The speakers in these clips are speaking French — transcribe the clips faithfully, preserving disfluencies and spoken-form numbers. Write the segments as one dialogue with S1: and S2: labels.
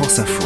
S1: France Info.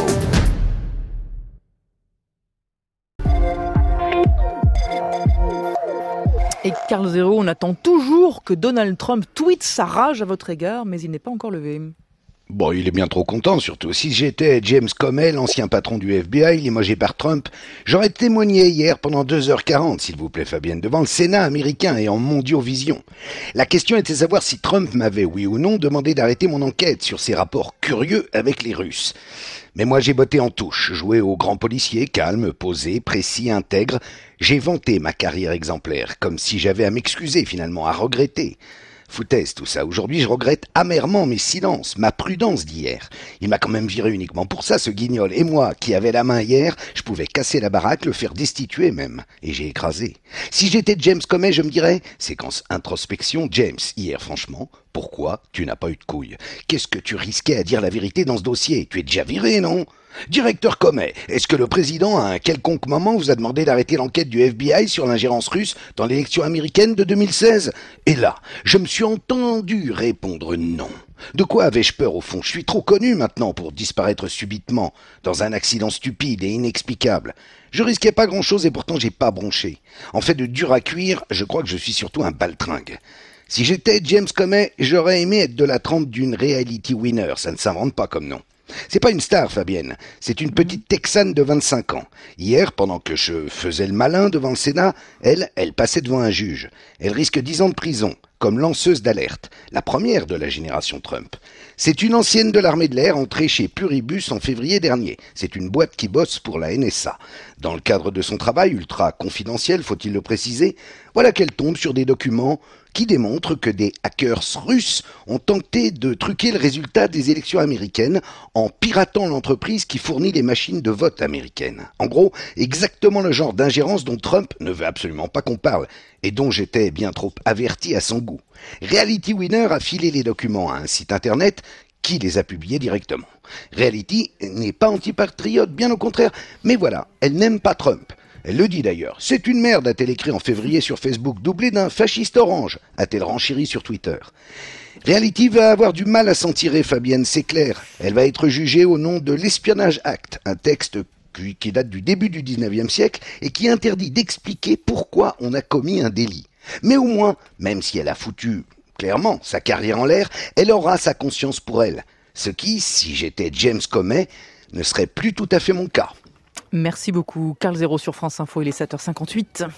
S2: Et Carl Zéro, on attend toujours que Donald Trump tweete sa rage à votre égard, mais il n'est pas encore levé.
S3: Bon, il est bien trop content, surtout. Si j'étais James Comey, l'ancien patron du F B I, limogé par Trump, j'aurais témoigné hier pendant deux heures quarante, s'il vous plaît Fabienne, devant le Sénat américain et en Mondiovision. La question était de savoir si Trump m'avait, oui ou non, demandé d'arrêter mon enquête sur ses rapports curieux avec les Russes. Mais moi j'ai botté en touche, joué au grand policier, calme, posé, précis, intègre. J'ai vanté ma carrière exemplaire, comme si j'avais à m'excuser finalement, à regretter. Foutaise tout ça. Aujourd'hui, je regrette amèrement mes silences, ma prudence d'hier. Il m'a quand même viré uniquement pour ça, ce guignol. Et moi, qui avais la main hier, je pouvais casser la baraque, le faire destituer même. Et j'ai écrasé. Si j'étais James Comey, je me dirais, séquence introspection, James, hier franchement, pourquoi tu n'as pas eu de couilles? Qu'est-ce que tu risquais à dire la vérité dans ce dossier? Tu es déjà viré, non? Directeur Comey, est-ce que le président, à un quelconque moment, vous a demandé d'arrêter l'enquête du F B I sur l'ingérence russe dans l'élection américaine de deux mille seize? Et là, je me suis entendu répondre non. De quoi avais-je peur au fond? Je suis trop connu maintenant pour disparaître subitement, dans un accident stupide et inexplicable. Je risquais pas grand-chose et pourtant j'ai pas bronché. En fait de dur à cuire, je crois que je suis surtout un baltringue. Si j'étais James Comey, j'aurais aimé être de la trempe d'une reality winner, ça ne s'invente pas comme nom. C'est pas une star, Fabienne, c'est une petite Texane de vingt-cinq ans. Hier, pendant que je faisais le malin devant le Sénat, elle, elle passait devant un juge. Elle risque dix ans de prison, comme lanceuse d'alerte, la première de la génération Trump. C'est une ancienne de l'armée de l'air entrée chez Pluribus en février dernier. C'est une boîte qui bosse pour la N S A. Dans le cadre de son travail, ultra confidentiel, faut-il le préciser, voilà qu'elle tombe sur des documents qui démontrent que des hackers russes ont tenté de truquer le résultat des élections américaines en piratant l'entreprise qui fournit les machines de vote américaines. En gros, exactement le genre d'ingérence dont Trump ne veut absolument pas qu'on parle et dont j'étais bien trop averti à son goût. Reality Winner a filé les documents à un site internet qui les a publiés directement. Reality n'est pas antipatriote, bien au contraire, mais voilà, elle n'aime pas Trump. Elle le dit d'ailleurs. C'est une merde, a-t-elle écrit en février sur Facebook, doublé d'un fasciste orange, a-t-elle renchéri sur Twitter. Reality va avoir du mal à s'en tirer, Fabienne, c'est clair. Elle va être jugée au nom de l'Espionnage Act, un texte qui date du début du dix-neuvième siècle et qui interdit d'expliquer pourquoi on a commis un délit. Mais au moins, même si elle a foutu clairement sa carrière en l'air, elle aura sa conscience pour elle. Ce qui, si j'étais James Comey, ne serait plus tout à fait mon cas.
S2: Merci beaucoup. Carl Zéro sur France Info, il est sept heures cinquante-huit.